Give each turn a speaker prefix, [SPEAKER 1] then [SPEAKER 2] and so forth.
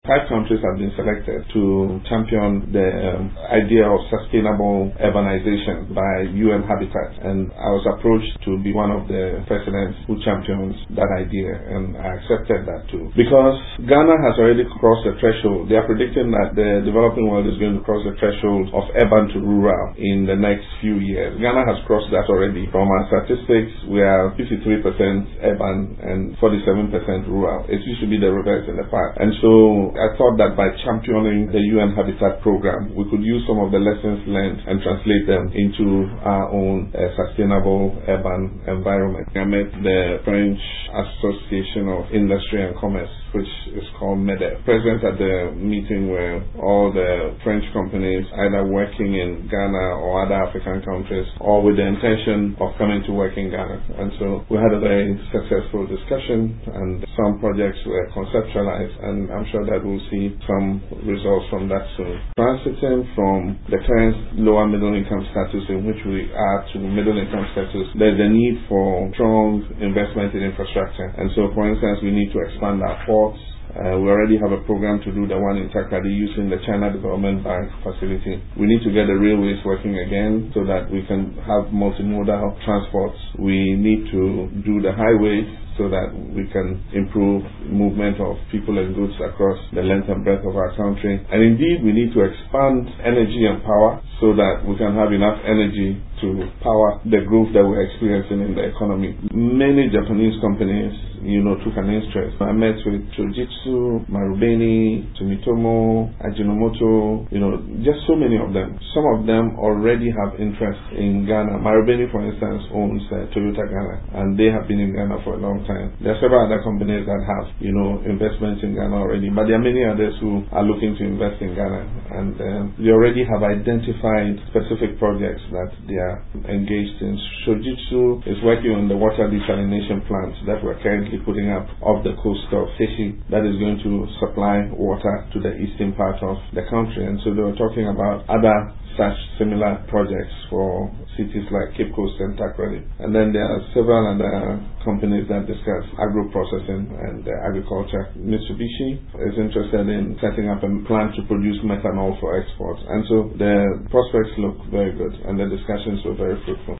[SPEAKER 1] 5 countries have been selected to champion the idea of sustainable urbanization by UN Habitat, and I was approached to be one of the presidents who champions that idea, and I accepted that too. Because Ghana has already crossed the threshold. They are predicting that the developing world is going to cross the threshold of urban to rural in the next few years. Ghana has crossed that already. From our statistics, we are 53% urban and 47% rural. It used to be the reverse in the past. And so I thought that by championing the UN Habitat program, we could use some of the lessons learned and translate them into our own sustainable urban environment. I met the French Association of Industry and Commerce, which is called MEDEF. Present at the meeting were all the French companies either working in Ghana or other African countries, or with the intention of coming to work in Ghana. And so we had a very successful discussion, and some projects were conceptualized, and I'm sure that we'll see some results from that soon. Transiting from the current lower middle income status in which we are to middle income status, there's a need for strong investment in infrastructure. And so, for instance, we need to expand our ports. We already have a program to do the one in Takoradi using the China Development Bank facility. We need to get the railways working again so that we can have multimodal transports. We need to do the highways so that we can improve movement of people and goods across the length and breadth of our country. And indeed, we need to expand energy and power so that we can have enough energy to power the growth that we're experiencing in the economy. Many Japanese companies, took an interest. I met with Fujitsu, Marubeni, Sumitomo, Ajinomoto, just so many of them. Some of them already have interest in Ghana. Marubeni, for instance, owns Toyota Ghana, and they have been in Ghana for a long time. There are several other companies that have, investments in Ghana already, but there are many others who are looking to invest in Ghana, and they already have identified specific projects that they are engaged in. Fujitsu is working on the water desalination plants that we're currently putting up off the coast of Teshi that is going to supply water to the eastern part of the country. And so they were talking about other such similar projects for cities like Cape Coast and Takoradi. And then there are several other companies that discuss agro-processing and agriculture. Mitsubishi is interested in setting up a plant to produce methanol for exports. And so the prospects look very good, and the discussions were very fruitful.